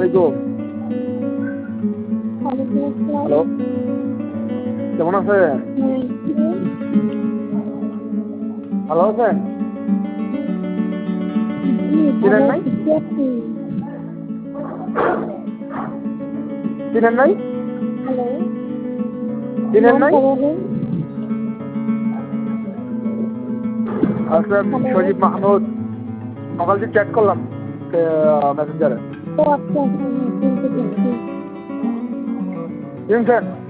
আলাইকুম। হ্যালো, কেমন আছেন? ভালো আছেন? চিনেন নাই? চিনেন নাই? চিনেন নাই? আচ্ছা, সজীব মাহমুদ। সকাল থেকে চ্যাট করলাম মেসেঞ্জারে। চিনছেন?